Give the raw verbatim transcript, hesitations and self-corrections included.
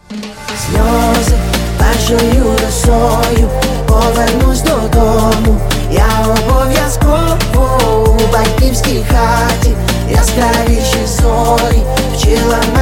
Сльози першою росою, повернусь додому. Я обов'язково у батьківській хаті. Яскравіші зорі вчила